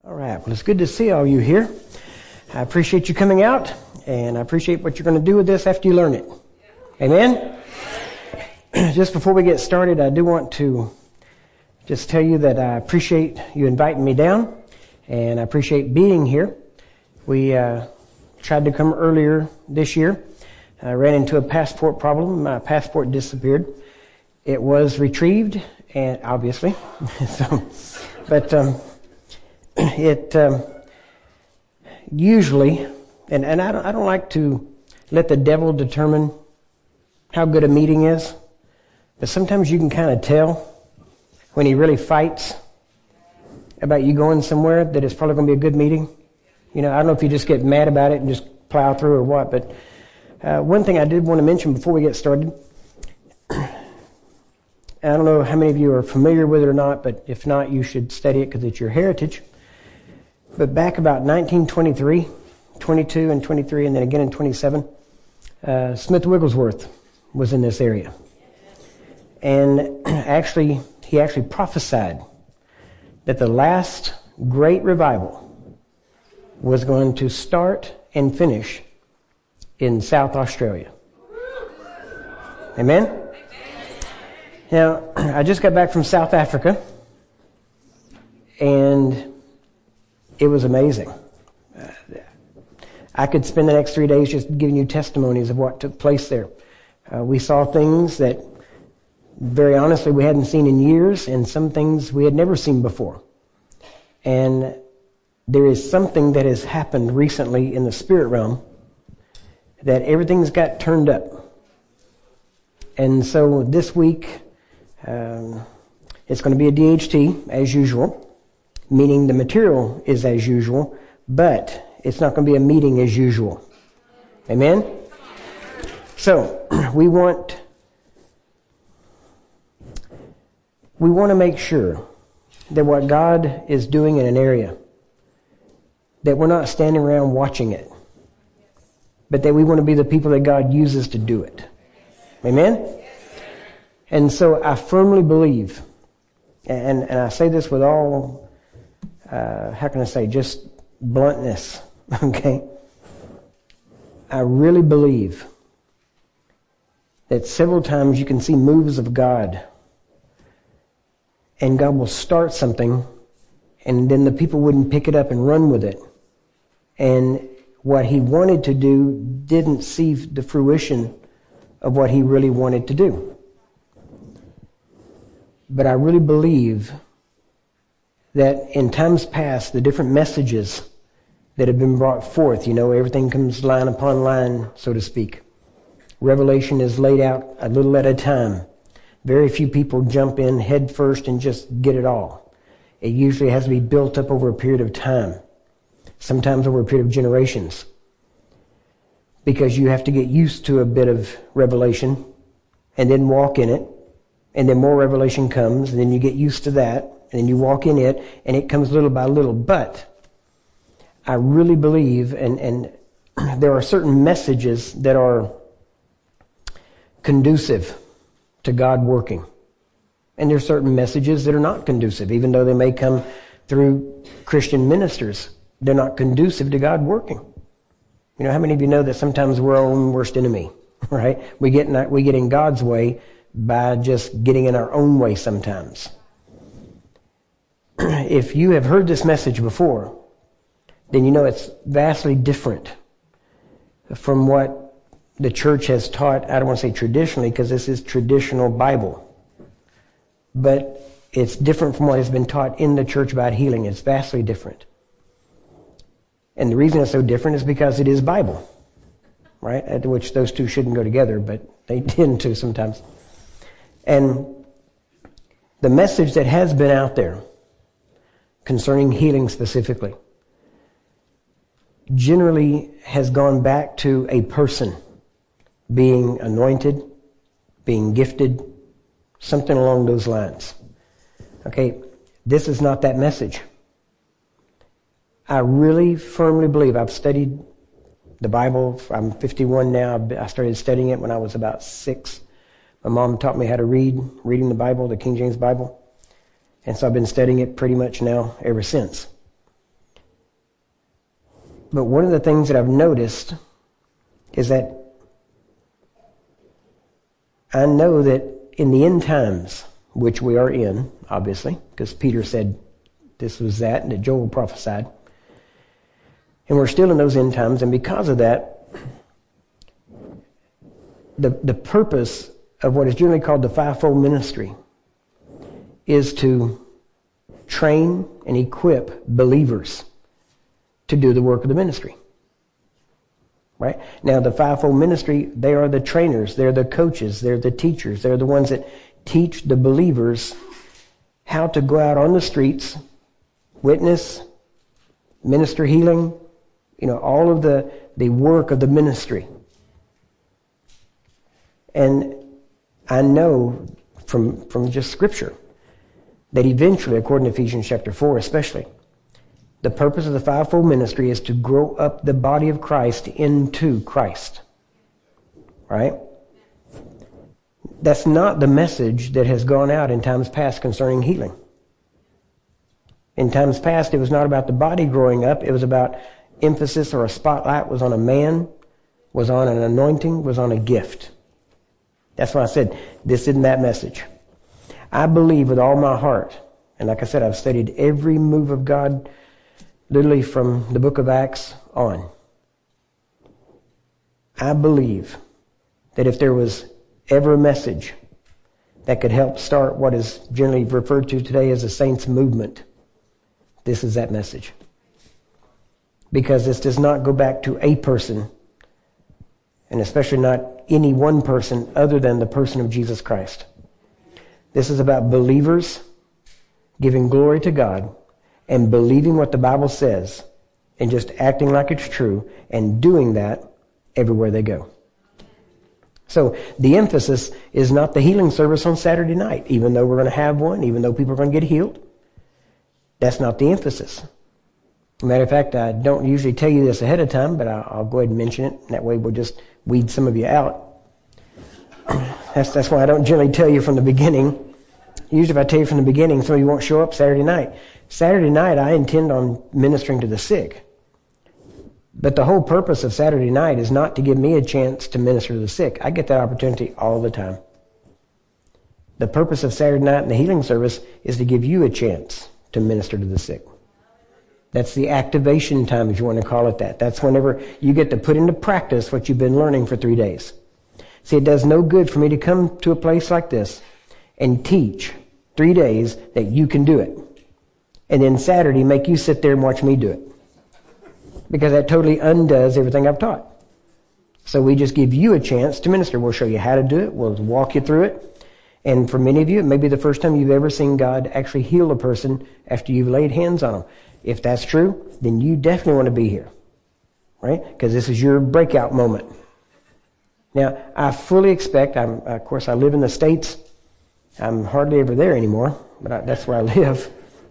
All right. Well, it's good to see all you here. I appreciate you coming out, and I appreciate what you're going to do with this after you learn it. Amen? Just before we get started, I do want to just tell you that I appreciate you inviting me down, and I appreciate being here. We tried to come earlier this year. I ran into a passport problem. My passport disappeared. It was retrieved, and obviously, it usually, and I don't like to let the devil determine how good a meeting is, but sometimes you can kind of tell when he really fights about you going somewhere that it's probably going to be a good meeting. You know, I don't know if you just get mad about it and just plow through or what, but one thing I did want to mention before we get started, I don't know how many of you are familiar with it or not, but if not, you should study it because it's your heritage. But back about 1923, 22 and 23, and then again in 27, Smith Wigglesworth was in this area. And he actually prophesied that the last great revival was going to start and finish in South Australia. Amen? Now, I just got back from South Africa, and it was amazing. I could spend the next 3 days just giving you testimonies of what took place there. We saw things that, very honestly, we hadn't seen in years, and some things we had never seen before. And there is something that has happened recently in the spirit realm that everything's got turned up. And so this week, it's going to be a DHT as usual, meaning the material is as usual, but it's not going to be a meeting as usual. Amen? So we want to make sure that what God is doing in an area, that we're not standing around watching it, but that we want to be the people that God uses to do it. Amen? And so I firmly believe, and I say this with all, just bluntness, okay? I really believe that several times you can see moves of God, and God will start something, and then the people wouldn't pick it up and run with it. And what he wanted to do didn't see the fruition of what he really wanted to do. But I really believe that in times past, the different messages that have been brought forth, everything comes line upon line, so to speak. Revelation is laid out a little at a time. Very few people jump in head first and just get it all. It usually has to be built up over a period of time, sometimes over a period of generations, because you have to get used to a bit of revelation and then walk in it. And then more revelation comes, and then you get used to that, and then you walk in it, and it comes little by little. But I really believe, and there are certain messages that are conducive to God working. And there are certain messages that are not conducive, even though they may come through Christian ministers. They're not conducive to God working. How many of you know that sometimes we're our own worst enemy, right? We get in God's way by just getting in our own way sometimes. If you have heard this message before, then you know it's vastly different from what the church has taught. I don't want to say traditionally, because this is traditional Bible. But it's different from what has been taught in the church about healing. It's vastly different. And the reason it's so different is because it is Bible, right? At which those two shouldn't go together, but they tend to sometimes. And the message that has been out there concerning healing specifically generally has gone back to a person being anointed, being gifted, something along those lines. Okay, this is not that message. I really firmly believe, I've studied the Bible, I'm 51 now, I started studying it when I was about 6. My mom taught me how to reading the Bible, the King James Bible. And so I've been studying it pretty much now ever since. But one of the things that I've noticed is that I know that in the end times, which we are in, obviously, because Peter said this was that, and that Joel prophesied, and we're still in those end times, and because of that, the purpose of what is generally called the fivefold ministry is to train and equip believers to do the work of the ministry. Right? Now, the fivefold ministry, they are the trainers, they're the coaches, they're the teachers, they're the ones that teach the believers how to go out on the streets, witness, minister healing, all of the work of the ministry. And I know from just Scripture that eventually, according to Ephesians chapter 4 especially, the purpose of the fivefold ministry is to grow up the body of Christ into Christ. Right? That's not the message that has gone out in times past concerning healing. In times past, it was not about the body growing up. It was about emphasis, or a spotlight was on a man, was on an anointing, was on a gift. That's why I said, this isn't that message. I believe with all my heart, and like I said, I've studied every move of God literally from the book of Acts on. I believe that if there was ever a message that could help start what is generally referred to today as the Saints movement, this is that message. Because this does not go back to a person, and especially not any one person other than the person of Jesus Christ. This is about believers giving glory to God and believing what the Bible says and just acting like it's true and doing that everywhere they go. So the emphasis is not the healing service on Saturday night, even though we're going to have one, even though people are going to get healed. That's not the emphasis. Matter of fact, I don't usually tell you this ahead of time, but I'll go ahead and mention it. That way we'll just weed some of you out. That's why I don't generally tell you from the beginning. Usually if I tell you from the beginning, some of you won't show up Saturday night. Saturday night, I intend on ministering to the sick. But the whole purpose of Saturday night is not to give me a chance to minister to the sick. I get that opportunity all the time. The purpose of Saturday night in the healing service is to give you a chance to minister to the sick. That's the activation time, if you want to call it that. That's whenever you get to put into practice what you've been learning for 3 days. See, it does no good for me to come to a place like this and teach 3 days that you can do it, and then Saturday make you sit there and watch me do it. Because that totally undoes everything I've taught. So we just give you a chance to minister. We'll show you how to do it. We'll walk you through it. And for many of you, it may be the first time you've ever seen God actually heal a person after you've laid hands on them. If that's true, then you definitely want to be here. Right? Because this is your breakout moment. Now, I fully expect, of course, I live in the States. I'm hardly ever there anymore, but that's where I live.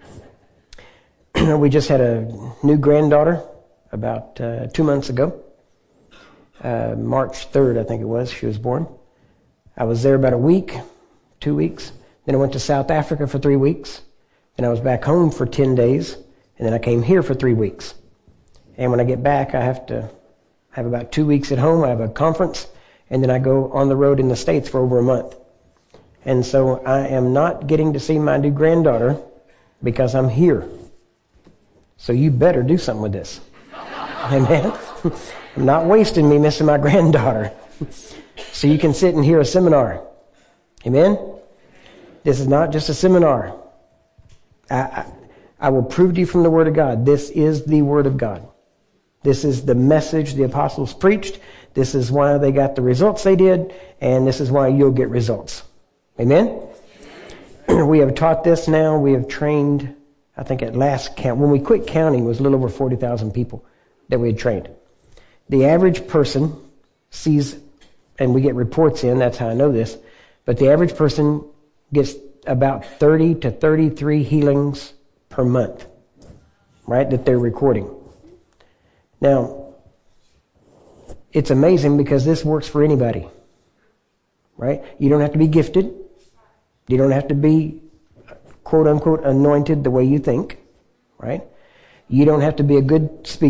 We just had a new granddaughter about 2 months ago. March 3rd, I think it was, she was born. I was there about a week, 2 weeks. Then I went to South Africa for 3 weeks. Then I was back home for 10 days. And then I came here for 3 weeks. And when I get back, I have to have about 2 weeks at home. I have a conference. And then I go on the road in the States for over a month. And so I am not getting to see my new granddaughter because I'm here. So you better do something with this. Amen? I'm not wasting me missing my granddaughter. So you can sit and hear a seminar. Amen? This is not just a seminar. I will prove to you from the Word of God. This is the Word of God. This is the message the apostles preached. This is why they got the results they did. And this is why you'll get results. Amen? We have taught this now. We have trained, I think at last count, when we quit counting, it was a little over 40,000 people that we had trained. The average person sees, and we get reports in, that's how I know this, but the average person gets about 30 to 33 healings per month, right, that they're recording. Now, it's amazing because this works for anybody, right? You don't have to be gifted. You don't have to be, quote unquote, anointed the way you think, right? You don't have to be a good speaker.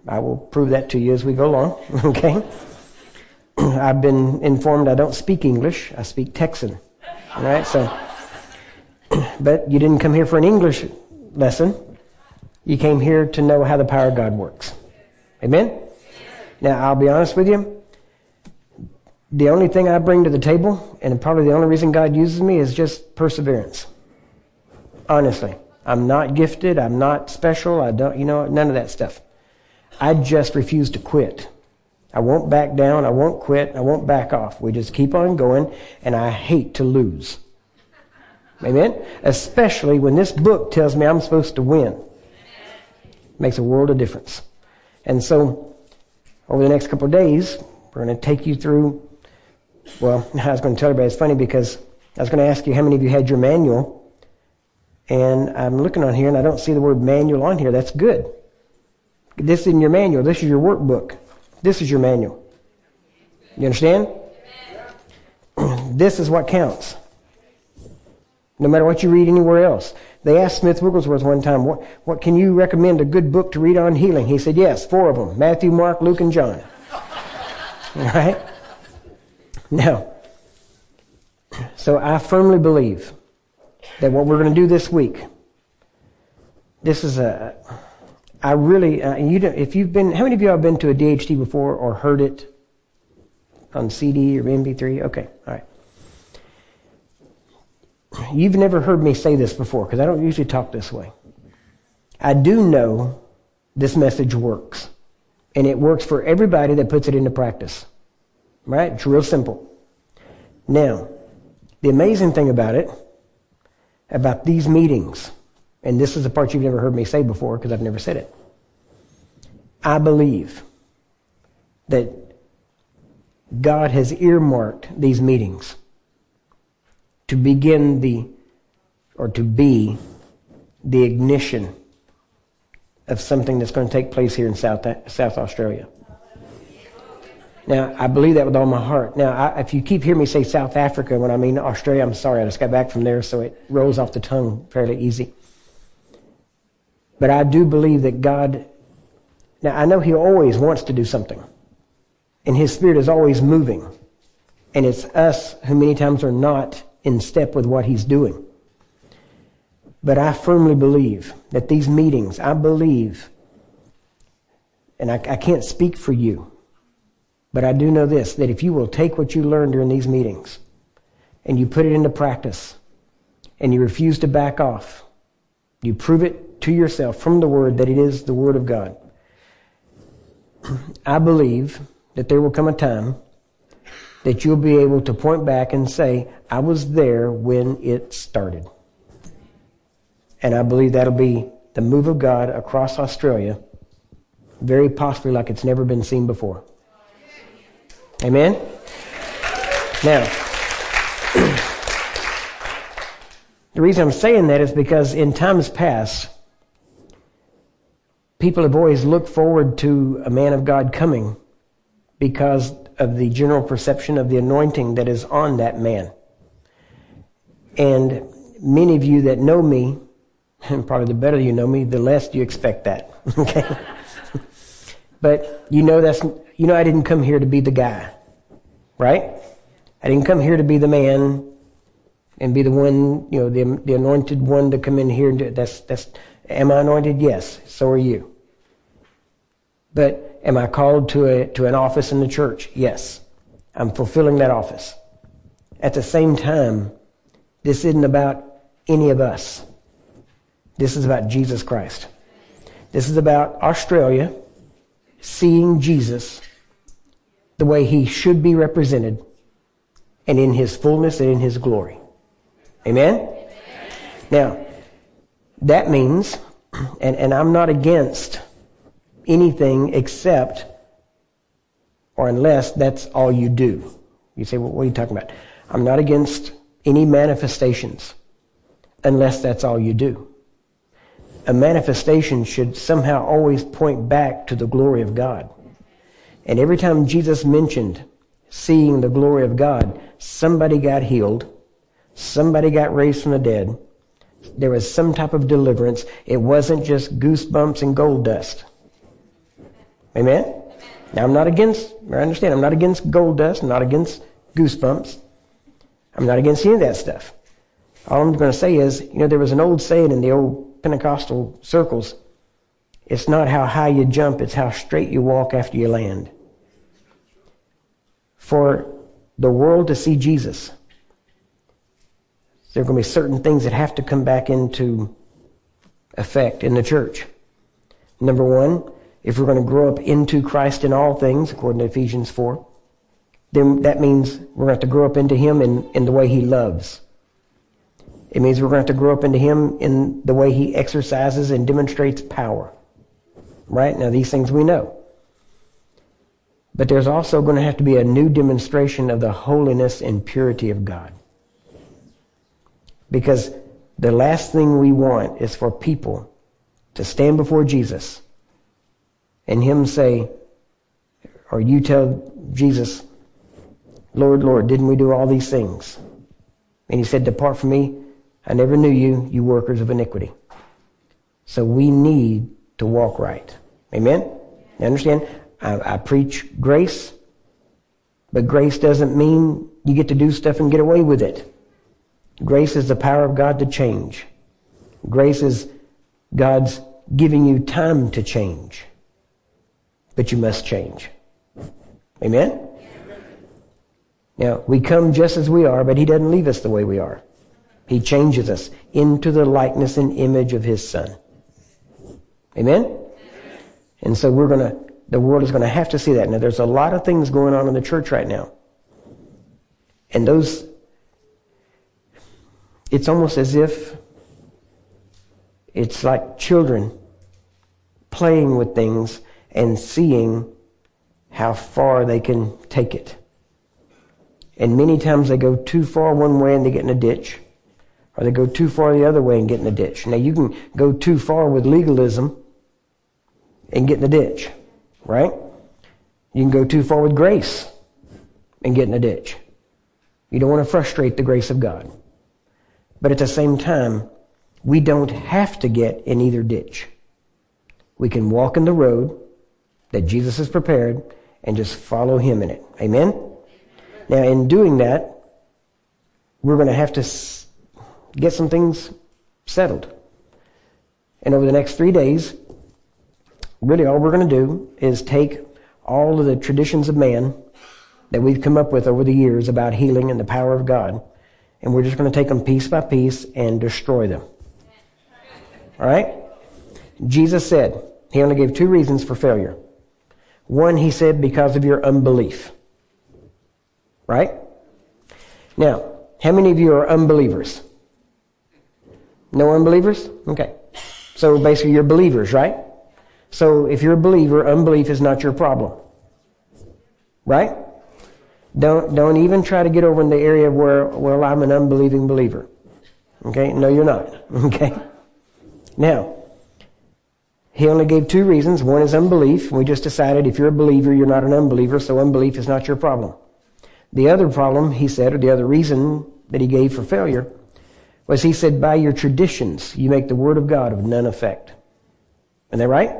I will prove that to you as we go along, okay? I've been informed I don't speak English. I speak Texan, all right? So, but you didn't come here for an English lesson. You came here to know how the power of God works. Amen? Now, I'll be honest with you. The only thing I bring to the table, and probably the only reason God uses me, is just perseverance. Honestly. I'm not gifted. I'm not special. I don't, none of that stuff. I just refuse to quit. I won't back down. I won't quit. I won't back off. We just keep on going, and I hate to lose. Amen? Especially when this book tells me I'm supposed to win. Makes a world of difference. And so, over the next couple of days, we're going to take you through, well, I was going to tell everybody, it's funny because I was going to ask you how many of you had your manual. And I'm looking on here and I don't see the word manual on here. That's good. This isn't your manual. This is your workbook. This is your manual. You understand? This is what counts. No matter what you read anywhere else. They asked Smith Wigglesworth one time, what can you recommend a good book to read on healing? He said, yes, 4 of them. Matthew, Mark, Luke, and John. All right? Now, so I firmly believe that what we're going to do this week, this is if you've been, how many of you have been to a DHT before or heard it on CD or MP3? Okay, all right. You've never heard me say this before because I don't usually talk this way. I do know this message works. And it works for everybody that puts it into practice. Right? It's real simple. Now, the amazing thing about these meetings, and this is the part you've never heard me say before because I've never said it. I believe that God has earmarked these meetings to begin to be the ignition of something that's going to take place here in South Australia. Now, I believe that with all my heart. Now, if you keep hearing me say South Africa when I mean Australia, I'm sorry. I just got back from there, so it rolls off the tongue fairly easy. But I do believe that God... Now, I know He always wants to do something. And His Spirit is always moving. And it's us who many times are not in step with what He's doing. But I firmly believe that these meetings, I believe, and I can't speak for you, but I do know this, that if you will take what you learn during these meetings and you put it into practice and you refuse to back off, you prove it to yourself from the Word that it is the Word of God. I believe that there will come a time that you'll be able to point back and say, I was there when it started. And I believe that'll be the move of God across Australia, very possibly like it's never been seen before. Amen? Now, the reason I'm saying that is because in times past, people have always looked forward to a man of God coming because of the general perception of the anointing that is on that man. And many of you that know me, and probably the better you know me, the less you expect that. Okay? But I didn't come here to be the guy. Right? I didn't come here to be the man and be the one, the anointed one to come in here and do it. Am I anointed? Yes. So are you. But am I called to an office in the church? Yes. I'm fulfilling that office. At the same time, this isn't about any of us. This is about Jesus Christ. This is about Australia seeing Jesus the way He should be represented and in His fullness and in His glory. Amen? Amen. Now, that means, and I'm not against anything except or unless that's all you do. You say, well, what are you talking about? I'm not against any manifestations unless that's all you do. A manifestation should somehow always point back to the glory of God. And every time Jesus mentioned seeing the glory of God, somebody got healed, somebody got raised from the dead, there was some type of deliverance. It wasn't just goosebumps and gold dust. Amen? Now, I'm not against gold dust. I'm not against goosebumps. I'm not against any of that stuff. All I'm going to say is, there was an old saying in the old Pentecostal circles. It's not how high you jump, it's how straight you walk after you land. For the world to see Jesus, there are going to be certain things that have to come back into effect in the church. Number one, if we're going to grow up into Christ in all things, according to Ephesians 4, then that means we're going to have to grow up into Him in the way He loves. It means we're going to have to grow up into Him in the way He exercises and demonstrates power. Right? Now, these things we know. But there's also going to have to be a new demonstration of the holiness and purity of God. Because the last thing we want is for people to stand before Jesus and Him say, or you tell Jesus, Lord, Lord, didn't we do all these things? And He said, depart from me, I never knew you, you workers of iniquity. So we need to walk right. Amen? You understand? I preach grace, but grace doesn't mean you get to do stuff and get away with it. Grace is the power of God to change. Grace is God's giving you time to change. But you must change. Amen? Now, we come just as we are, but He doesn't leave us the way we are. He changes us into the likeness and image of His Son. Amen? And so the world is going to have to see that. Now, there's a lot of things going on in the church right now. And it's almost as if it's like children playing with things and seeing how far they can take it. And many times they go too far one way and they get in a ditch. Or they go too far the other way and get in a ditch. Now, you can go too far with legalism and get in a ditch. Right? You can go too far with grace and get in a ditch. You don't want to frustrate the grace of God. But at the same time, we don't have to get in either ditch. We can walk in the road that Jesus has prepared and just follow Him in it. Amen? Now, in doing that, we're going to have to get some things settled. And over the next 3 days, really all we're going to do is take all of the traditions of man that we've come up with over the years about healing and the power of God, and we're just going to take them piece by piece and destroy them. All right? Jesus said, He only gave 2 reasons for failure. One, He said, because of your unbelief. Right? Now, how many of you are unbelievers? No unbelievers? Okay. So basically you're believers, right? So if you're a believer, unbelief is not your problem. Right? Don't even try to get over in the area where, well, I'm an unbelieving believer. Okay? No, you're not. Okay? Now, He only gave 2 reasons. One is unbelief. We just decided if you're a believer, you're not an unbeliever, so unbelief is not your problem. The other problem, He said, or the other reason that He gave for failure, was He said, by your traditions, you make the Word of God of none effect. Isn't that right?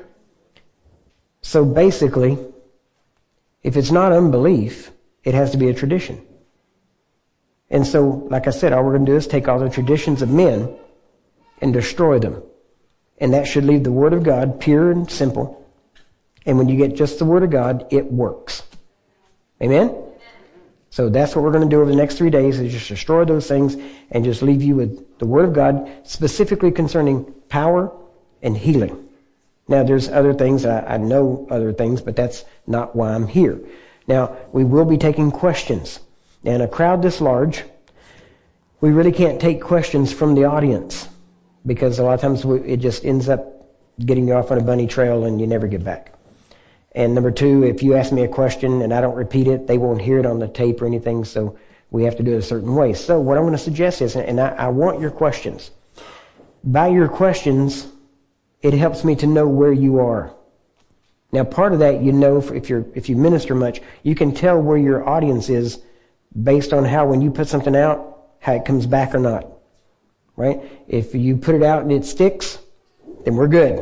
So basically, if it's not unbelief, it has to be a tradition. And so, like I said, all we're going to do is take all the traditions of men and destroy them. And that should leave the Word of God pure and simple. And when you get just the Word of God, it works. Amen? So that's what we're going to do over the next 3 days, is just destroy those things and just leave you with the Word of God, specifically concerning power and healing. Now, there's other things. I know other things, but that's not why I'm here. Now, we will be taking questions. And a crowd this large, we really can't take questions from the audience, because a lot of times it just ends up getting you off on a bunny trail and you never get back. And number 2, if you ask me a question and I don't repeat it, they won't hear it on the tape or anything, so we have to do it a certain way. So what I'm going to suggest is, and I want your questions. By your questions, it helps me to know where you are. Now, part of that, if you minister much, you can tell where your audience is based on how, when you put something out, how it comes back or not. Right? If you put it out and it sticks, then we're good.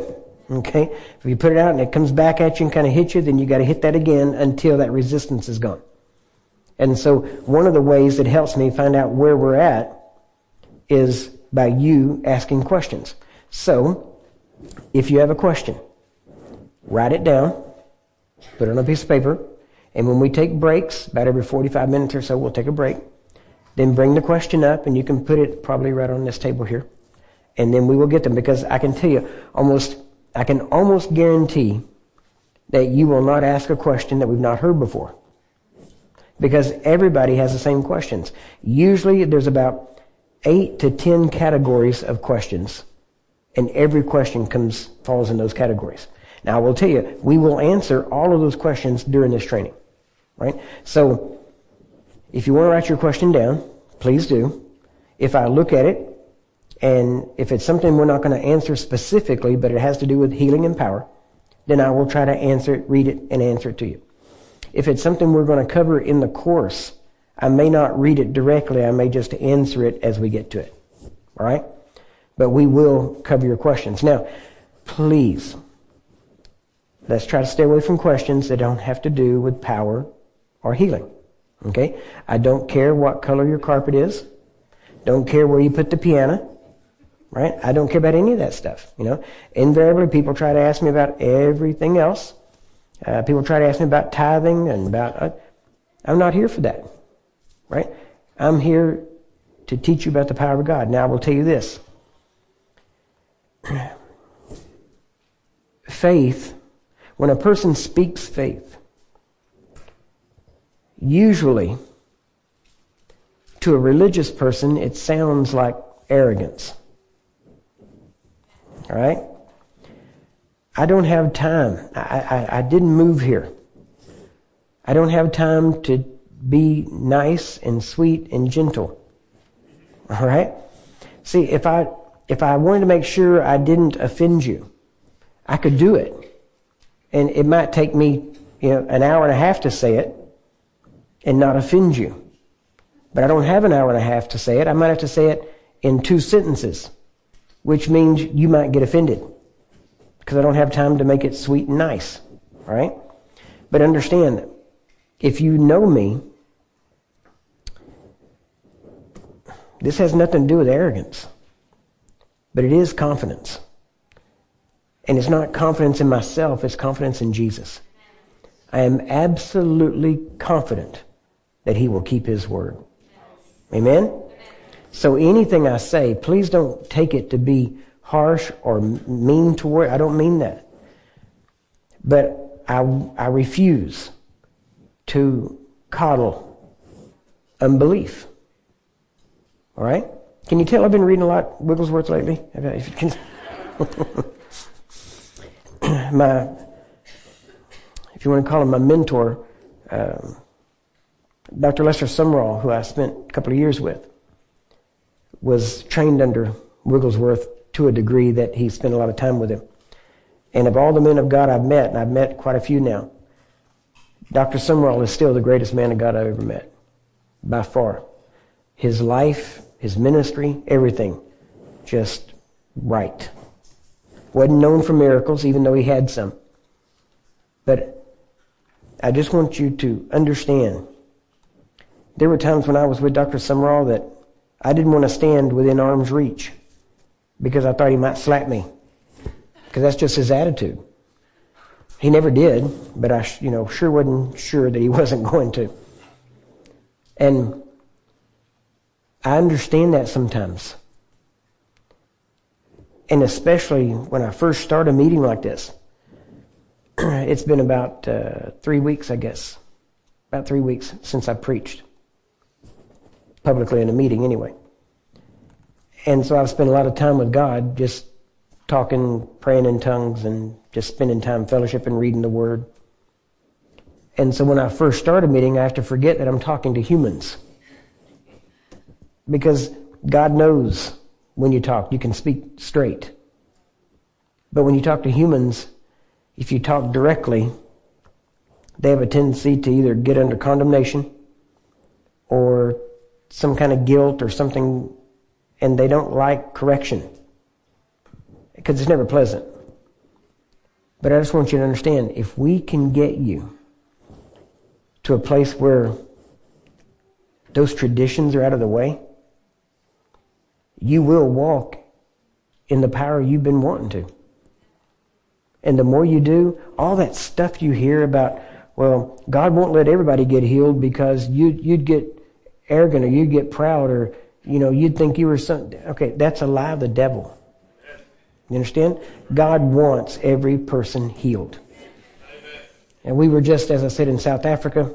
Okay? If you put it out and it comes back at you and kind of hits you, then you got to hit that again until that resistance is gone. And so one of the ways that helps me find out where we're at is by you asking questions. So, if you have a question, write it down, put it on a piece of paper, and when we take breaks, about every 45 minutes or so, we'll take a break. Then bring the question up, and you can put it probably right on this table here. And then we will get them, because I can tell you, I can almost guarantee that you will not ask a question that we've not heard before. Because everybody has the same questions. Usually there's about 8 to 10 categories of questions, and every question falls in those categories. Now I will tell you, we will answer all of those questions during this training, right? So if you want to write your question down, please do. If I look at it, and if it's something we're not going to answer specifically, but it has to do with healing and power, then I will try to answer it, read it, and answer it to you. If it's something we're going to cover in the course, I may not read it directly. I may just answer it as we get to it. All right? But we will cover your questions. Now, please, let's try to stay away from questions that don't have to do with power or healing. Okay? I don't care what color your carpet is. Don't care where you put the piano. Right? I don't care about any of that stuff. Invariably, people try to ask me about everything else. People try to ask me about tithing and about... I'm not here for that. Right? I'm here to teach you about the power of God. Now, I will tell you this. Faith, when a person speaks faith, usually to a religious person, it sounds like arrogance. All right? I don't have time. I didn't move here. I don't have time to be nice and sweet and gentle. All right? See, if I wanted to make sure I didn't offend you, I could do it. And it might take me, an hour and a half to say it and not offend you. But I don't have an hour and a half to say it. I might have to say it in 2 sentences, which means you might get offended because I don't have time to make it sweet and nice. All right? But understand that if you know me, this has nothing to do with arrogance, but it is confidence. And it's not confidence in myself, it's confidence in Jesus. I am absolutely confident that He will keep His word. Amen? So anything I say, please don't take it to be harsh or mean toward. I don't mean that. But I refuse to coddle unbelief. All right? Can you tell I've been reading a lot Wigglesworth lately? If you can. If you want to call him my mentor, Dr. Lester Sumrall, who I spent a couple of years with, was trained under Wigglesworth to a degree that he spent a lot of time with him. And of all the men of God I've met, and I've met quite a few now, Dr. Sumrall is still the greatest man of God I've ever met, by far. His life, his ministry, everything, just right. Wasn't known for miracles, even though he had some. But I just want you to understand, there were times when I was with Dr. Sumrall that I didn't want to stand within arm's reach because I thought he might slap me, because that's just his attitude. He never did, but I sure wasn't sure that he wasn't going to. And I understand that sometimes. And especially when I first start a meeting like this. It's been about 3 weeks, I guess. About 3 weeks since I preached. Publicly in a meeting anyway. And so I've spent a lot of time with God, just talking, praying in tongues, and just spending time fellowship and reading the Word. And so when I first start a meeting, I have to forget that I'm talking to humans. Because God knows when you talk, you can speak straight. But when you talk to humans, if you talk directly, they have a tendency to either get under condemnation or some kind of guilt or something, and they don't like correction because it's never pleasant. But I just want you to understand, if we can get you to a place where those traditions are out of the way, you will walk in the power you've been wanting to. And the more you do, all that stuff you hear about, well, God won't let everybody get healed because you'd get arrogant or you'd get proud or, you'd think you were something. Okay, that's a lie of the devil. You understand? God wants every person healed. And we were just, as I said, in South Africa,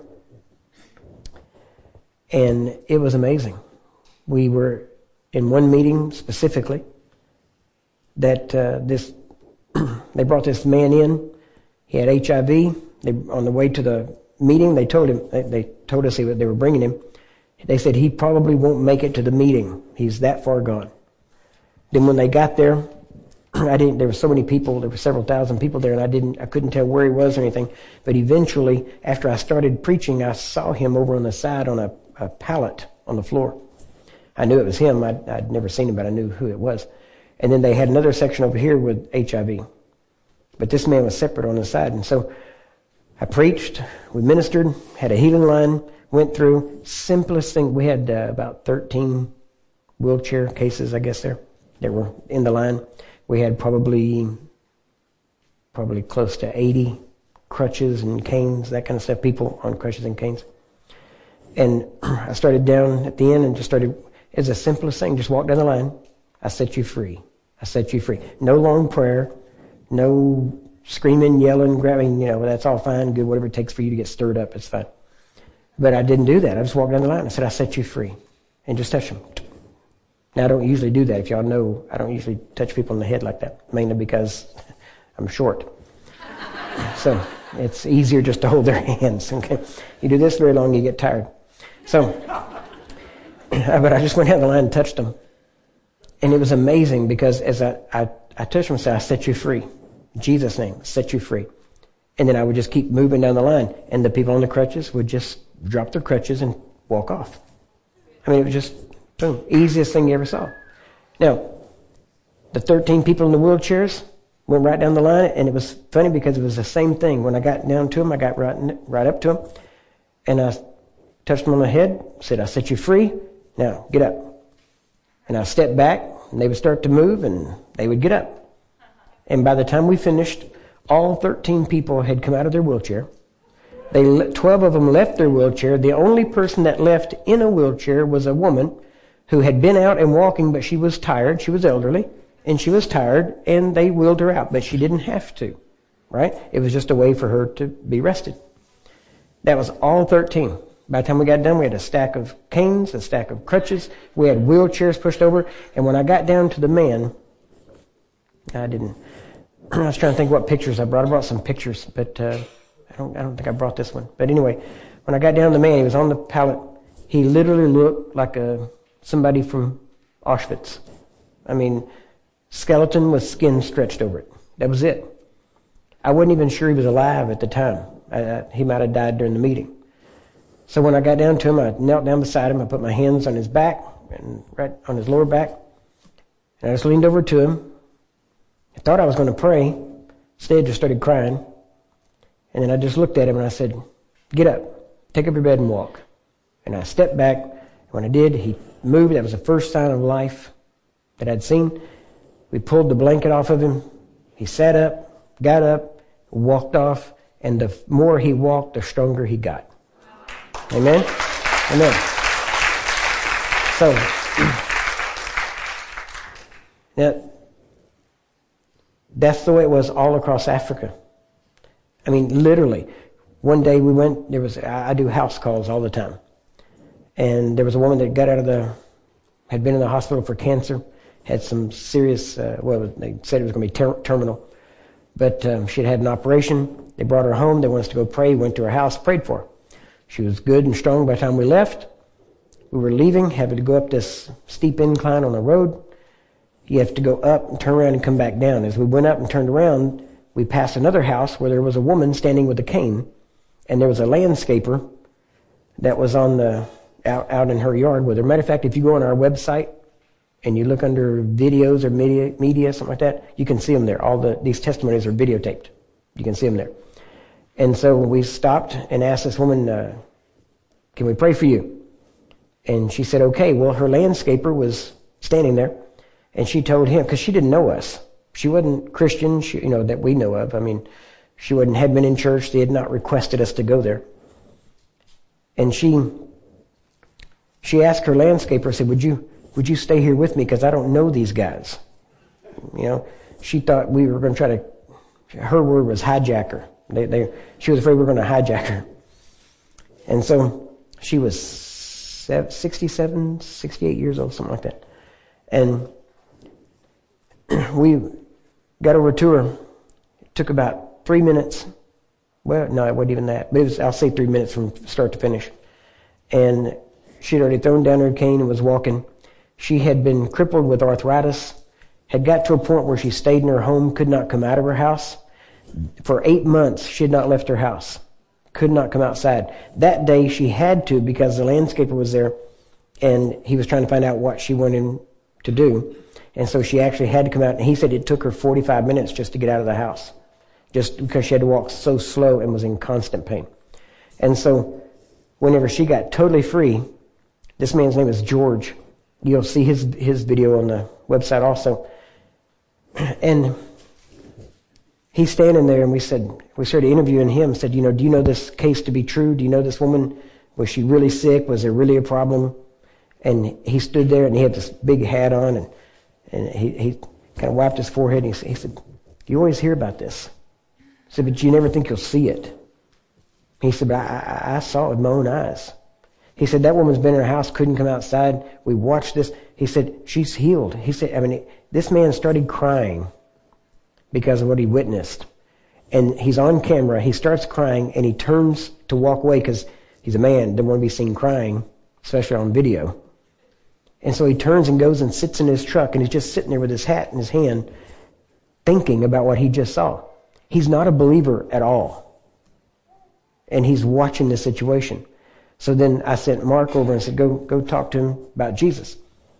and it was amazing. We were in one meeting specifically that they brought this man in. He had HIV. On the way to the meeting, they told us they were bringing him. They said he probably won't make it to the meeting. He's that far gone. Then when they got there, there were so many people, there were several thousand people there, and I couldn't tell where he was or anything. But eventually, after I started preaching, I saw him over on the side on a pallet on the floor. I knew it was him. I'd never seen him, but I knew who it was. And then they had another section over here with HIV. But this man was separate on the side. And so I preached, we ministered, had a healing line, went through. Simplest thing, we had about 13 wheelchair cases, I guess, that were in the line. We had probably close to 80 crutches and canes, that kind of stuff, people on crutches and canes. And I started down at the end and just started, it's the simplest thing, just walk down the line. I set you free. I set you free. No long prayer, no screaming, yelling, grabbing, that's all fine, good, whatever it takes for you to get stirred up, it's fine. But I didn't do that. I just walked down the line. I said, I set you free. And just touch them. Now, I don't usually do that. If y'all know, I don't usually touch people in the head like that, mainly because I'm short. So it's easier just to hold their hands. Okay, you do this very long, you get tired. So, but I just went down the line and touched them. And it was amazing because as I touched them and said, I set you free. In Jesus' name, set you free. And then I would just keep moving down the line. And the people on the crutches would just drop their crutches and walk off. I mean, it was just boom, easiest thing you ever saw. Now, the 13 people in the wheelchairs went right down the line, and it was funny because it was the same thing. When I got down to them, I got right up to them, and I touched them on the head, said, I set you free. Now, get up. And I stepped back, and they would start to move, and they would get up. And by the time we finished, all 13 people had come out of their wheelchair. 12 of them left their wheelchair. The only person that left in a wheelchair was a woman who had been out and walking, but she was tired. She was elderly, and she was tired, and they wheeled her out, but she didn't have to, right? It was just a way for her to be rested. That was all 13. By the time we got done, we had a stack of canes, a stack of crutches. We had wheelchairs pushed over, and when I got down to the man, I was trying to think what pictures I brought. I brought some pictures, but I don't think I brought this one. But anyway, when I got down to the man, he was on the pallet. He literally looked like somebody from Auschwitz. I mean, skeleton with skin stretched over it. That was it. I wasn't even sure he was alive at the time. He might have died during the meeting. So when I got down to him, I knelt down beside him. I put my hands on his back and right on his lower back. And I just leaned over to him. I thought I was going to pray. Instead, I just started crying. And then I just looked at him and I said, get up, take up your bed and walk. And I stepped back. When I did, he moved. That was the first sign of life that I'd seen. We pulled the blanket off of him. He sat up, got up, walked off. And the more he walked, the stronger he got. Amen? Amen. So, now, that's the way it was all across Africa. I mean, literally. One day we went, I do house calls all the time. And there was a woman that got had been in the hospital for cancer, had some serious, they said it was going to be terminal. But she'd had an operation. They brought her home. They wanted us to go pray. Went to her house, prayed for her. She was good and strong by the time we left. We were leaving, having to go up this steep incline on the road. You have to go up and turn around and come back down. As we went up and turned around, we passed another house where there was a woman standing with a cane, and there was a landscaper that was on out in her yard with her. Matter of fact, if you go on our website and you look under videos or media, something like that, you can see them there. All these testimonies are videotaped. You can see them there. And so we stopped and asked this woman, can we pray for you? And she said, okay. Well, her landscaper was standing there, and she told him, because she didn't know us. She wasn't Christian, that we know of. I mean, she had been in church. They had not requested us to go there. And she asked her landscaper, said, would you stay here with me? Because I don't know these guys. She thought we were going to try to, her word was hijacker. She was afraid we were going to hijack her. And so she was 67, 68 years old, something like that. And we got over to her. It took about 3 minutes. Well, no, it wasn't even that. But I'll say 3 minutes from start to finish. And she had already thrown down her cane and was walking. She had been crippled with arthritis, had got to a point where she stayed in her home, could not come out of her house. For 8 months, she had not left her house, could not come outside. That day, she had to because the landscaper was there, and he was trying to find out what she wanted to do. And so she actually had to come out, and he said it took her 45 minutes just to get out of the house, just because she had to walk so slow and was in constant pain. And so whenever she got totally free, this man's name is George. You'll see his video on the website also. And he's standing there, and we started interviewing him, said, do you know this case to be true? Do you know this woman? Was she really sick? Was there really a problem? And he stood there, and he had this big hat on, and he kind of wiped his forehead, and he said, you always hear about this. He said, but you never think you'll see it. He said, but I saw it with my own eyes. He said, that woman's been in her house, couldn't come outside. We watched this. He said, she's healed. He said, this man started crying because of what he witnessed. And he's on camera. He starts crying, and he turns to walk away because he's a man, doesn't want to be seen crying, especially on video. And so he turns and goes and sits in his truck, and he's just sitting there with his hat in his hand, thinking about what he just saw. He's not a believer at all. And he's watching this situation. So then I sent Mark over and said, go talk to him about Jesus.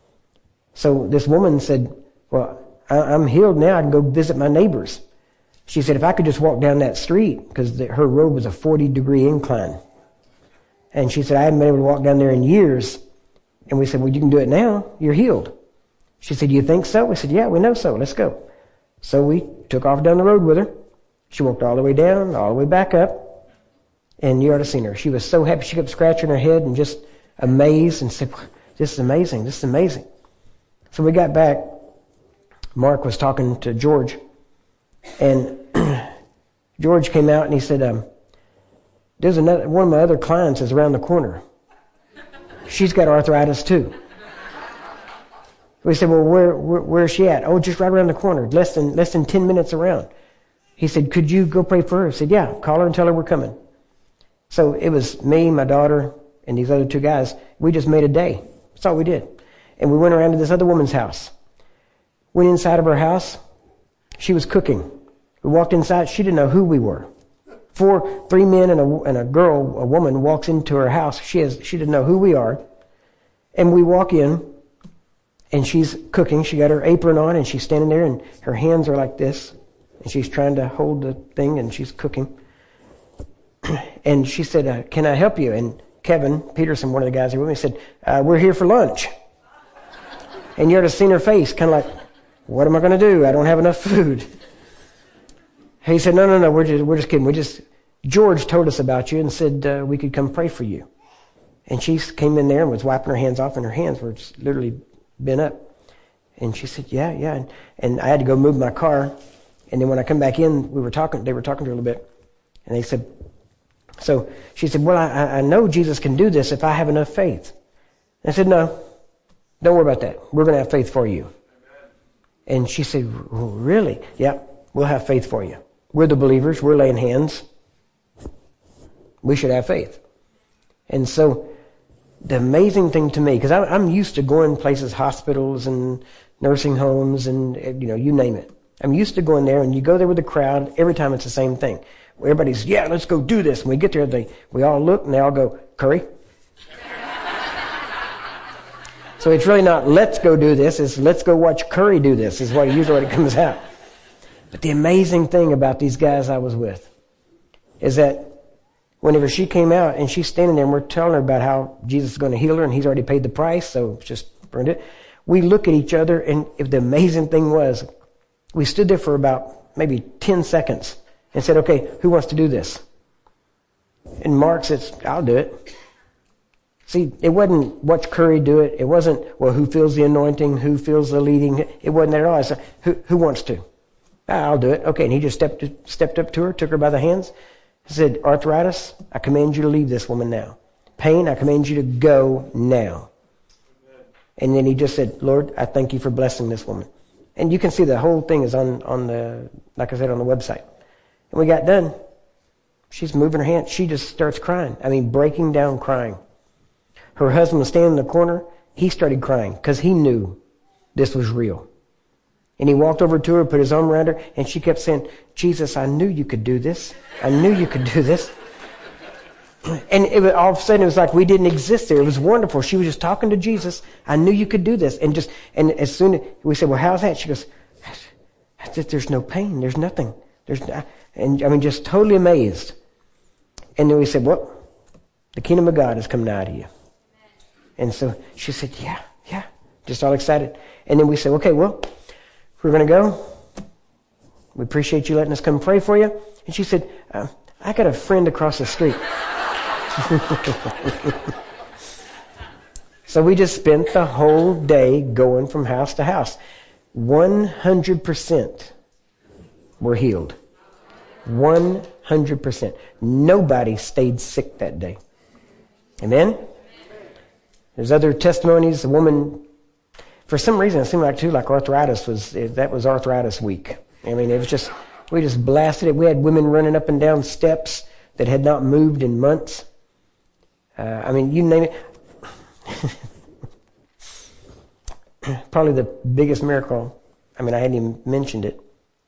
So this woman said, well, I'm healed now. I can go visit my neighbors. She said, if I could just walk down that street, because her road was a 40-degree incline. And she said, I haven't been able to walk down there in years. And we said, well, you can do it now. You're healed. She said, do you think so? We said, yeah, we know so. Let's go. So we took off down the road with her. She walked all the way down, all the way back up. And you ought to seen her. She was so happy. She kept scratching her head and just amazed and said, this is amazing. This is amazing. So we got back. Mark was talking to George. And George came out and he said, there's one of my other clients is around the corner. She's got arthritis too. We said, well, where is she at? Oh, just right around the corner, less than 10 minutes around. He said, could you go pray for her? I said, yeah, call her and tell her we're coming. So it was me, my daughter, and these other two guys. We just made a day. That's all we did. And we went around to this other woman's house. Went inside of her house. She was cooking. We walked inside. She didn't know who we were. Three men and a girl, a woman, walks into her house. She didn't know who we are. And we walk in, and she's cooking. She got her apron on, and she's standing there, and her hands are like this. And she's trying to hold the thing, and she's cooking. And she said, can I help you? And Kevin Peterson, one of the guys here with me, said, we're here for lunch. And you ought to have seen her face, kind of like, what am I going to do? I don't have enough food. He said, no, we're just kidding. George told us about you and said we could come pray for you. And she came in there and was wiping her hands off, and her hands were just literally bent up. And she said, yeah. And I had to go move my car. And then when I come back in, they were talking to her a little bit. And they said, so she said, well, I know Jesus can do this if I have enough faith. And I said, no, don't worry about that. We're going to have faith for you. Amen. And she said, oh, really? Yeah, we'll have faith for you. We're the believers. We're laying hands. We should have faith. And so the amazing thing to me, because I'm used to going places, hospitals and nursing homes and, you name it. I'm used to going there, and you go there with a crowd. Every time it's the same thing. Everybody's, yeah, let's go do this. When we get there, we all look, and they all go, Curry. So it's really not let's go do this. It's let's go watch Curry do this is usually what it comes out. But the amazing thing about these guys I was with is that whenever she came out and she's standing there and we're telling her about how Jesus is going to heal her and he's already paid the price, so just burned it. We look at each other, and the amazing thing was, we stood there for about maybe 10 seconds and said, okay, who wants to do this? And Mark says, I'll do it. See, it wasn't watch Curry do it. It wasn't, well, who feels the anointing, who feels the leading. It wasn't that at all. I said, who wants to? I'll do it. Okay, and he just stepped up to her, took her by the hands, said, arthritis, I command you to leave this woman now. Pain, I command you to go now. And then he just said, Lord, I thank you for blessing this woman. And you can see the whole thing is on the, like I said, on the website. And we got done. She's moving her hand. She just starts crying. I mean, breaking down crying. Her husband was standing in the corner. He started crying because he knew this was real. And he walked over to her, put his arm around her, and she kept saying, Jesus, I knew you could do this. I knew you could do this. And all of a sudden, it was like we didn't exist there. It was wonderful. She was just talking to Jesus. I knew you could do this. And as soon as we said, well, how's that? She goes, there's no pain. There's nothing. And I mean, just totally amazed. And then we said, well, the kingdom of God is coming out of you. And so she said, yeah, just all excited. And then we said, okay, well, we're going to go. We appreciate you letting us come pray for you. And she said, I got a friend across the street. So we just spent the whole day going from house to house. 100% were healed. 100%. Nobody stayed sick that day. Amen? There's other testimonies. The woman, for some reason, it seemed like too, like arthritis was arthritis week. I mean, it was just, we just blasted it. We had women running up and down steps that had not moved in months. I mean, you name it. Probably the biggest miracle. I mean, I hadn't even mentioned it.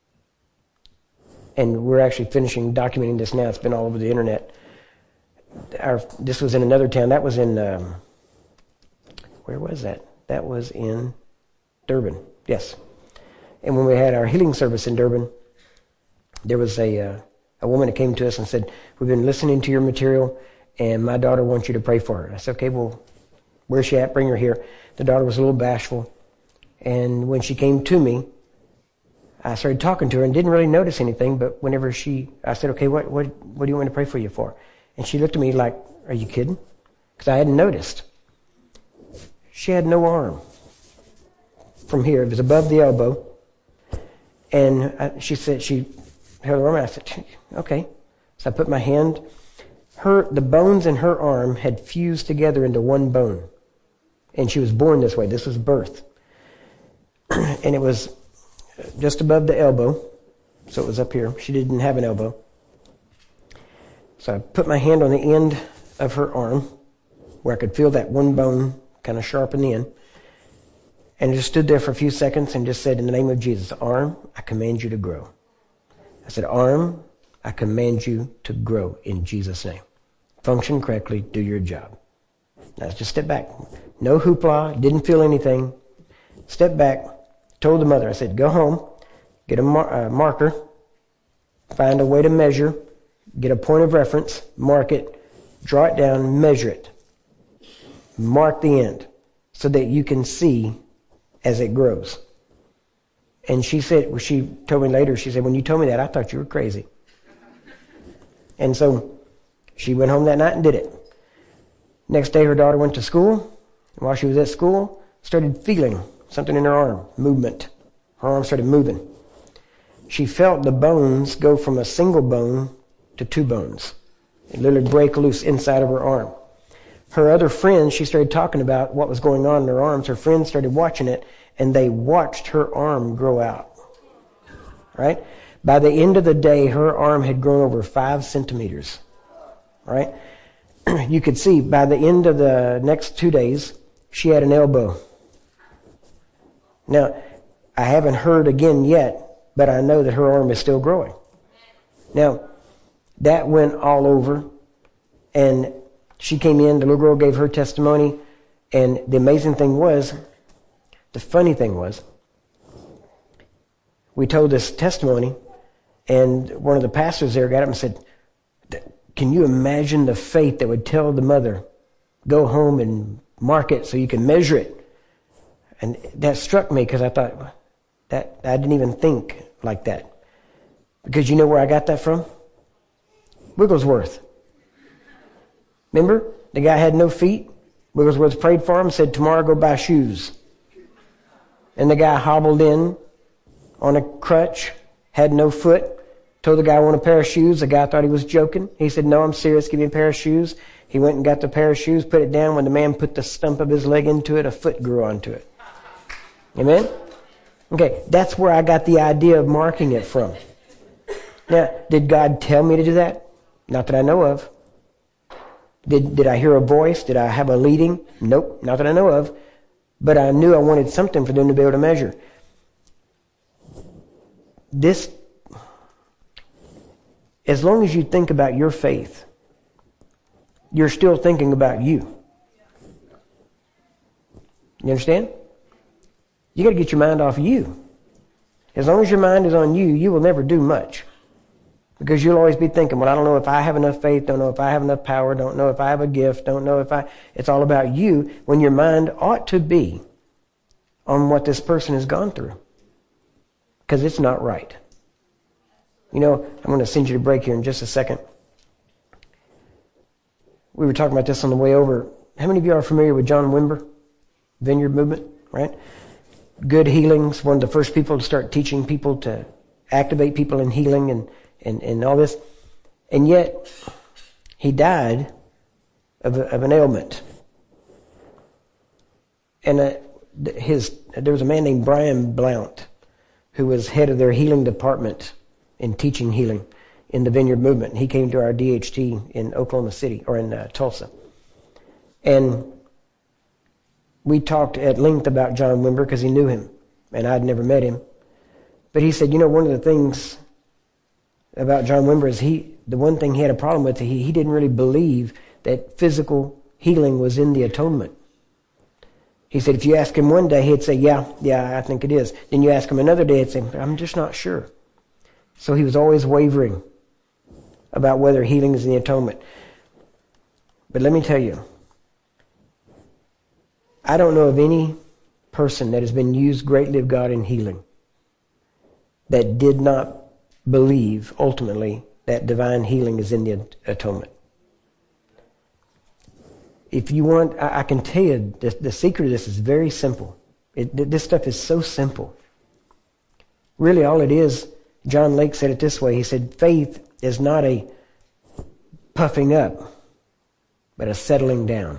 And we're actually documenting this now. It's been all over the internet. This was in another town. That was in, where was that? That was in Durban. Yes. And when we had our healing service in Durban, there was a woman that came to us and said, we've been listening to your material, and my daughter wants you to pray for her. I said, okay, well, where's she at? Bring her here. The daughter was a little bashful. And when she came to me, I started talking to her and didn't really notice anything, but whenever I said, okay, what do you want me to pray for you for? And she looked at me like, are you kidding? Because I hadn't noticed. She had no arm from here. It was above the elbow. And she said, she held her arm, and I said, okay. So I put my hand. The bones in her arm had fused together into one bone. And she was born this way. This was birth. And it was just above the elbow. So it was up here. She didn't have an elbow. So I put my hand on the end of her arm where I could feel that one bone kind of sharp in the end. And I just stood there for a few seconds and just said, in the name of Jesus, arm, I command you to grow. I said, arm, I command you to grow in Jesus' name. Function correctly, do your job. Now just step back. No hoopla, didn't feel anything. Step back, told the mother, I said, go home, get a marker, find a way to measure, get a point of reference, mark it, draw it down, measure it. Mark the end so that you can see as it grows. And she told me later, she said, when you told me that, I thought you were crazy. And so she went home that night and did it. Next day, her daughter went to school. And while she was at school, started feeling something in her arm, movement. Her arm started moving. She felt the bones go from a single bone to two bones. It literally break loose inside of her arm. Her other friends, she started talking about what was going on in her arms. Her friends started watching it, and they watched her arm grow out. Right? By the end of the day, her arm had grown over 5 centimeters. Right? You could see by the end of the next 2 days, she had an elbow. Now, I haven't heard again yet, but I know that her arm is still growing. Now, that went all over, and she came in, the little girl gave her testimony, and the amazing thing was, the funny thing was, we told this testimony, and one of the pastors there got up and said, can you imagine the faith that would tell the mother, go home and mark it so you can measure it? And that struck me because I thought, that I didn't even think like that. Because you know where I got that from? Wigglesworth. Remember? The guy had no feet. Wigglesworth prayed for him, said, tomorrow go buy shoes. And the guy hobbled in on a crutch, had no foot, told the guy I want a pair of shoes. The guy thought he was joking. He said, no, I'm serious, give me a pair of shoes. He went and got the pair of shoes, put it down. When the man put the stump of his leg into it, a foot grew onto it. Amen? Okay, that's where I got the idea of marking it from. Now, did God tell me to do that? Not that I know of. Did I hear a voice? Did I have a leading? Nope, not that I know of. But I knew I wanted something for them to be able to measure. This, as long as you think about your faith, you're still thinking about you. You understand? You got to get your mind off you. As long as your mind is on you, you will never do much. Because you'll always be thinking, well, I don't know if I have enough faith, don't know if I have enough power, don't know if I have a gift, don't know if it's all about you, when your mind ought to be on what this person has gone through. Because it's not right. You know, I'm going to send you to break here in just a second. We were talking about this on the way over. How many of you are familiar with John Wimber? Vineyard Movement, right? Good healings, one of the first people to start teaching people to activate people in healing and all this. And yet, he died of an ailment. And there was a man named Brian Blount who was head of their healing department in teaching healing in the Vineyard Movement. He came to our DHT in Oklahoma City, or in Tulsa. And we talked at length about John Wimber because he knew him, and I'd never met him. But he said, you know, one of the things about John Wimber is the one thing he had a problem with, he didn't really believe that physical healing was in the atonement. He said if you ask him one day, he'd say, yeah, I think it is. Then you ask him another day, he'd say, I'm just not sure. So he was always wavering about whether healing is in the atonement. But let me tell you, I don't know of any person that has been used greatly of God in healing that did not believe ultimately that divine healing is in the atonement. If you want, I can tell you the secret of this is very simple. This stuff is so simple. Really all it is, John Lake said it this way. He said, faith is not a puffing up, but a settling down.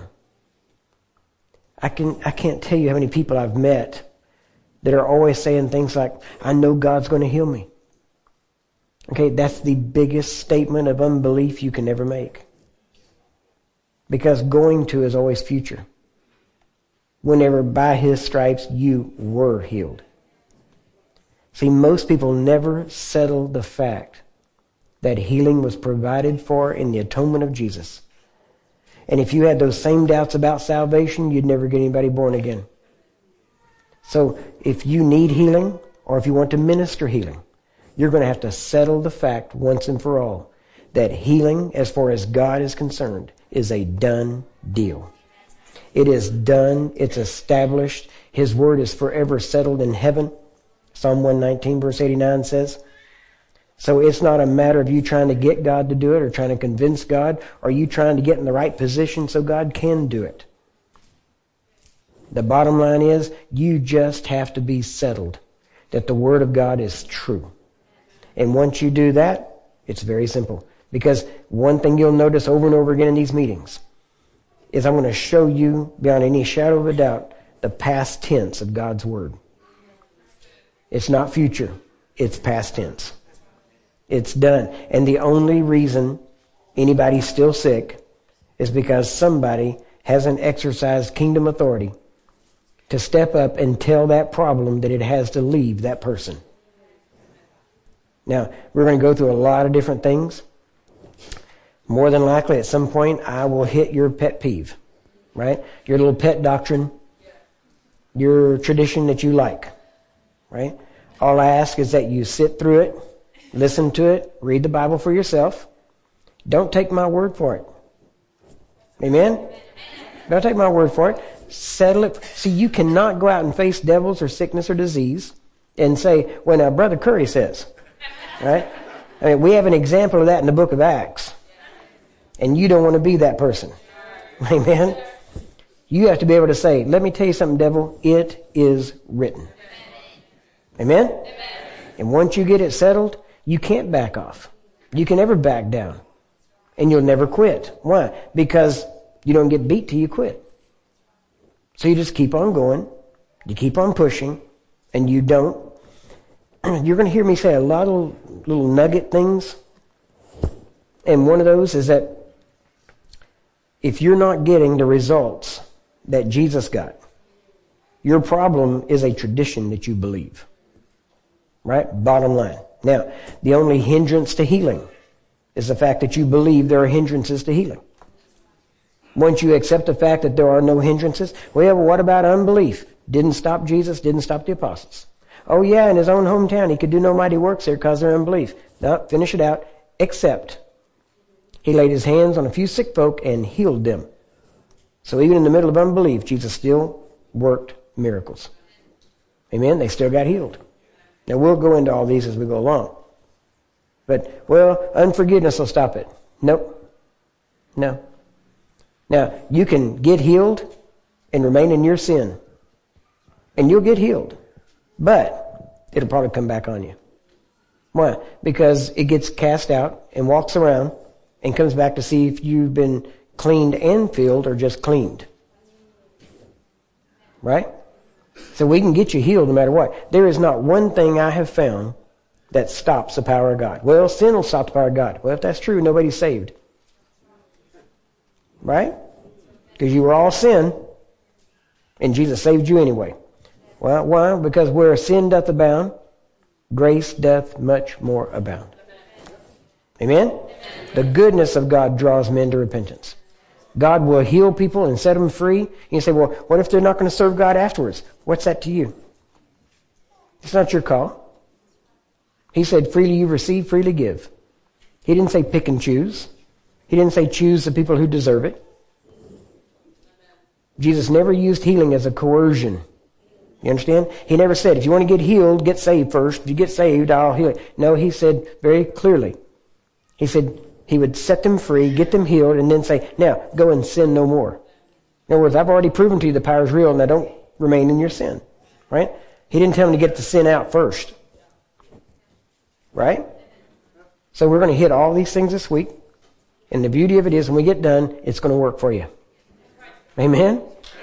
I can't tell you how many people I've met that are always saying things like, I know God's going to heal me. Okay, that's the biggest statement of unbelief you can ever make. Because going to is always future. Whenever by His stripes you were healed. See, most people never settle the fact that healing was provided for in the atonement of Jesus. And if you had those same doubts about salvation, you'd never get anybody born again. So if you need healing, or if you want to minister healing, you're going to have to settle the fact once and for all that healing, as far as God is concerned, is a done deal. It is done. It's established. His word is forever settled in heaven. Psalm 119 verse 89 says. So it's not a matter of you trying to get God to do it or trying to convince God or you trying to get in the right position so God can do it. The bottom line is you just have to be settled that the Word of God is true. And once you do that, it's very simple. Because one thing you'll notice over and over again in these meetings is I'm going to show you beyond any shadow of a doubt the past tense of God's Word. It's not future. It's past tense. It's done. And the only reason anybody's still sick is because somebody hasn't exercised kingdom authority to step up and tell that problem that it has to leave that person. Now, we're going to go through a lot of different things. More than likely, at some point, I will hit your pet peeve, right? Your little pet doctrine, your tradition that you like, right? All I ask is that you sit through it, listen to it, read the Bible for yourself. Don't take my word for it. Amen? Don't take my word for it. Settle it. See, you cannot go out and face devils or sickness or disease and say, well, now, Brother Curry says. Right? I mean, we have an example of that in the book of Acts. And you don't want to be that person. Amen? You have to be able to say, let me tell you something, devil. It is written. Amen? And once you get it settled, you can't back off. You can never back down. And you'll never quit. Why? Because you don't get beat till you quit. So you just keep on going. You keep on pushing. And you don't. You're going to hear me say a lot of little nugget things. And one of those is that if you're not getting the results that Jesus got, your problem is a tradition that you believe. Right? Bottom line. Now, the only hindrance to healing is the fact that you believe there are hindrances to healing. Once you accept the fact that there are no hindrances, well, what about unbelief? Didn't stop Jesus, didn't stop the apostles. Oh yeah, in his own hometown, he could do no mighty works there because of their unbelief. No, finish it out. Except he laid his hands on a few sick folk and healed them. So even in the middle of unbelief, Jesus still worked miracles. Amen? They still got healed. Now we'll go into all these as we go along. But, well, unforgiveness will stop it. Nope. No. Now, you can get healed and remain in your sin. And you'll get healed. But it'll probably come back on you. Why? Because it gets cast out and walks around and comes back to see if you've been cleaned and filled or just cleaned. Right? So we can get you healed no matter what. There is not one thing I have found that stops the power of God. Well, sin will stop the power of God. Well, if that's true, nobody's saved. Right? Because you were all sin, and Jesus saved you anyway. Well, why? Because where sin doth abound, grace doth much more abound. Amen? The goodness of God draws men to repentance. God will heal people and set them free. You say, well, what if they're not going to serve God afterwards? What's that to you? It's not your call. He said, freely you receive, freely give. He didn't say pick and choose. He didn't say choose the people who deserve it. Jesus never used healing as a coercion. You understand? He never said, if you want to get healed, get saved first. If you get saved, I'll heal you. No, he said very clearly. He said he would set them free, get them healed, and then say, now, go and sin no more. In other words, I've already proven to you the power is real, now don't remain in your sin. Right? He didn't tell them to get the sin out first. Right? So we're going to hit all these things this week. And the beauty of it is when we get done, it's going to work for you. Amen?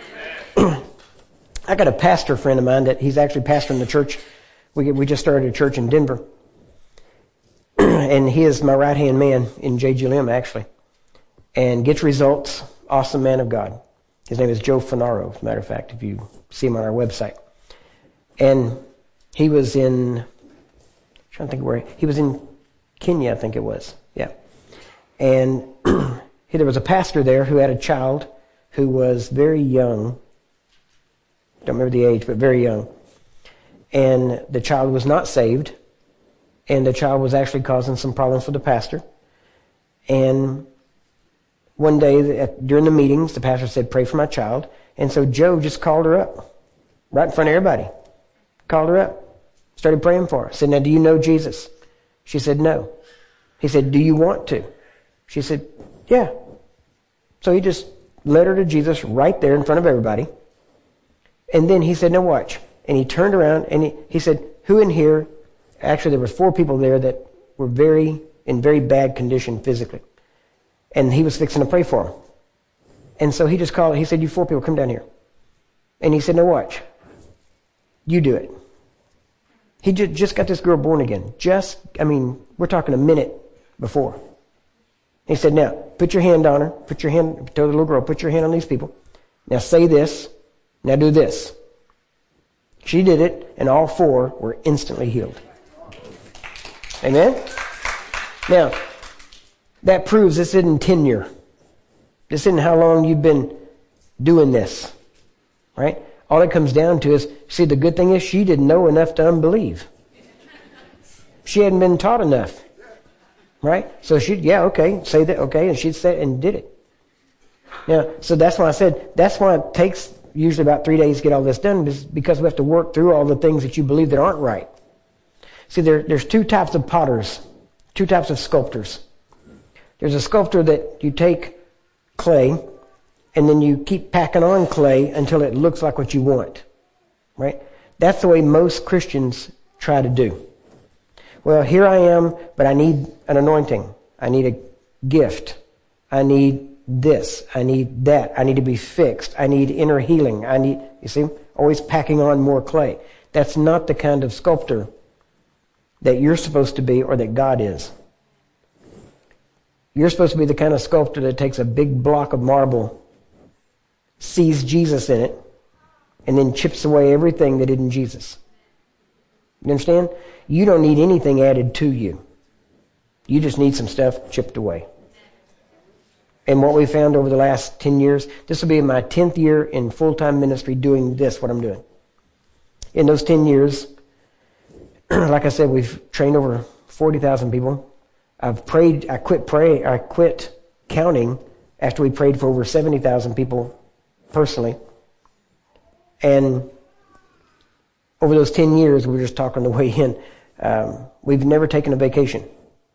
I got a pastor friend of mine that he's actually pastoring the church. We just started a church in Denver. And he is my right-hand man in JGLM, actually. And gets results. Awesome man of God. His name is Joe Finaro, as a matter of fact, if you see him on our website. And he was in, I'm trying to think where, he was in Kenya, I think it was. Yeah. And there was a pastor there who had a child who was very young. Don't remember the age, but very young. And the child was not saved. And the child was actually causing some problems for the pastor. And one day during the meetings, the pastor said, pray for my child. And so Joe just called her up. Right in front of everybody. Called her up. Started praying for her. Said, now do you know Jesus? She said, no. He said, do you want to? She said, yeah. So he just led her to Jesus right there in front of everybody. And then he said, now watch. And he turned around and he said, who in here, actually there were 4 people there that were in very bad condition physically. And he was fixing to pray for them. And so he just called, he said, you 4 people, come down here. And he said, now watch. You do it. He just got this girl born again. We're talking a minute before. He said, now, put your hand on her. Told the little girl, put your hand on these people. Now say this. Now do this. She did it, and all 4 were instantly healed. Amen? Now, that proves this isn't tenure. This isn't how long you've been doing this. Right? All it comes down to is, see, the good thing is she didn't know enough to unbelieve. She hadn't been taught enough. Right? So she'd, yeah, okay, say that, okay, and she'd say it and did it. Yeah, so that's why I said, that's why it takes usually about 3 days to get all this done, is because we have to work through all the things that you believe that aren't right. See, there's two types of potters, two types of sculptors. There's a sculptor that you take clay, and then you keep packing on clay until it looks like what you want. Right? That's the way most Christians try to do. Well, here I am, but I need an anointing. I need a gift. I need this. I need that. I need to be fixed. I need inner healing. You see, always packing on more clay. That's not the kind of sculptor that you're supposed to be or that God is. You're supposed to be the kind of sculptor that takes a big block of marble, sees Jesus in it, and then chips away everything that isn't Jesus. You understand? You don't need anything added to you. You just need some stuff chipped away. And what we found over the last 10 years, this will be my 10th year in full-time ministry doing this, what I'm doing. In those 10 years, like I said, we've trained over 40,000 people. I've prayed, I quit counting after we prayed for over 70,000 people personally. And over those 10 years, we were just talking on the way in, we've never taken a vacation.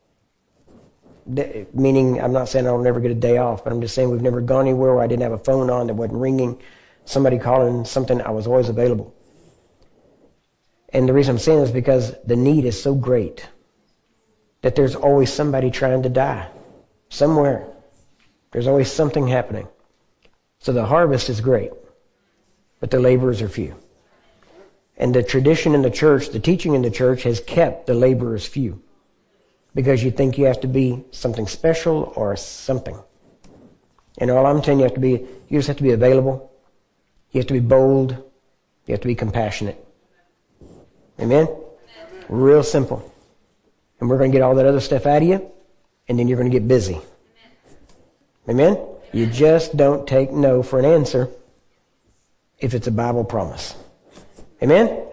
Meaning, I'm not saying I'll never get a day off, but I'm just saying we've never gone anywhere where I didn't have a phone on that wasn't ringing, somebody calling, something, I was always available. And the reason I'm saying this is because the need is so great that there's always somebody trying to die somewhere. There's always something happening. So the harvest is great, but the laborers are few. And the tradition in the church, the teaching in the church has kept the laborers few. Because you think you have to be something special or something. And all I'm telling you, you just have to be available. You have to be bold. You have to be compassionate. Amen? Real simple. And we're going to get all that other stuff out of you, and then you're going to get busy. Amen? You just don't take no for an answer if it's a Bible promise. Amen?